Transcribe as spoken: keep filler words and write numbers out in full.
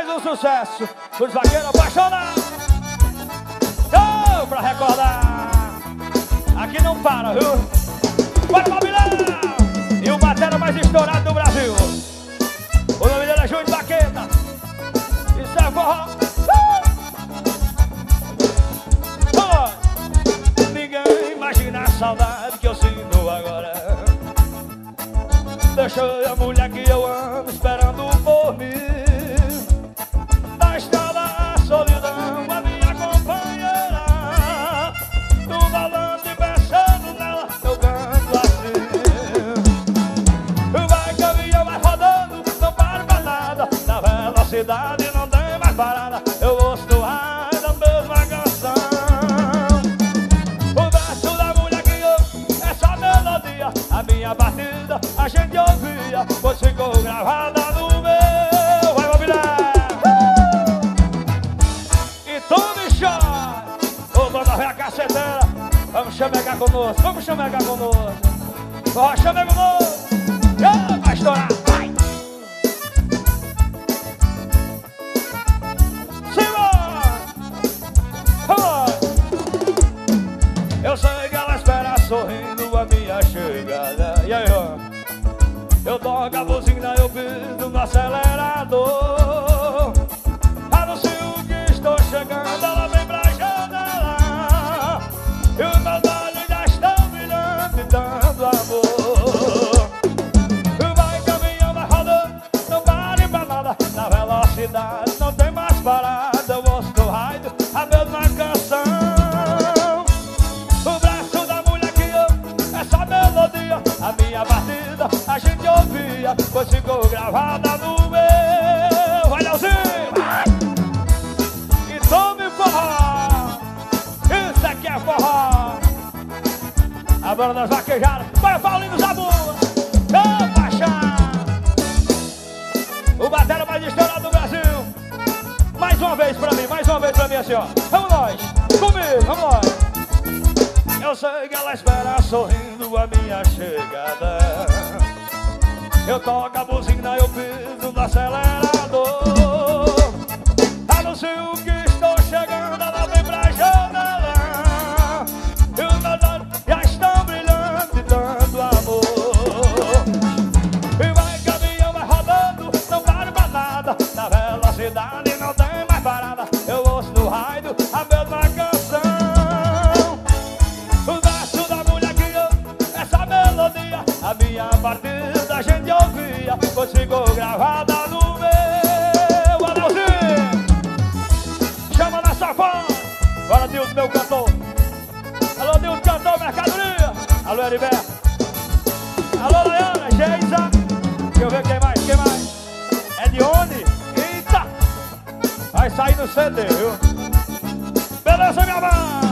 um sucesso. Os vaqueiros apaixonados. Oh, pra recordar. Aqui não para, viu? Bora, Babilão! E o batera mais estourado do Brasil. O nome dele é Júnior Baqueta. Isso é forró. Uh! Oh! Ninguém imagina a saudade que eu sinto agora. Deixei a mulher que eu amo esperando por mim. Na estrada a solidão, a minha companheira. No volante pensando nela, eu canto assim. Vai caminhão, vai rodando, não para pra nada. Na velocidade não tem mais parada. Eu ouço no rádio a mesma canção. O verso da mulher que eu, essa melodia, a minha batida, a gente ouvia, pois ficou gravada no meu. Vai, Babilão! E tu me chama, ô dona Véia Caceteira, vamos chamegar conosco, vamos chamegar conosco. Ó, chamega conosco, oh, vai estourar, vai! Simbora! Vamos! Eu sei que ela espera sorrindo a minha chegada. E aí, ó? Eu toco a buzina, eu piso no acelerador. Anuncio que estou chegando, ela vem pra janela. E os meus olhos já estão brilhando e dando amor. Vai caminhando, vai rodando, não pare pra nada. Na velocidade não tem mais parada. Eu ouço no rádio a mesma canção. O braço da mulher que eu, essa melodia, a minha batida, a gente ouvia, pois ficou gravada no meu. Vai, Leozinho! E tome forró! Isso aqui é forró! A banda das vaquejadas, vai, Paulinho Zabumba! Ô, paixão! O batera mais estourado do Brasil! Mais uma vez pra mim, mais uma vez pra mim assim, ó! Vamos nós! Comigo, vamos nós! Eu sei que ela espera sorrindo a minha chegada. Eu toco a buzina, eu piso no acelerador. Anuncio que estou chegando, ela vem pra janela. E os meus olhos já estão brilhando e dando amor. E vai caminhão, vai rodando, não para pra nada. Na velocidade não tem mais parada. Eu ouço no rádio a mesma canção. A minha partida a gente ouvia, pois ficou gravada no meu. Adeusinho! Chama na safona! Bora, Dilton, meu cantor! Alô, Dilton, cantor, mercadoria! Alô, Heriberto! Alô, Laiana, Geisa! Deixa eu ver quem mais, quem mais? É Dione? Eita! Vai sair no C D, viu? Beleza, minha mãe!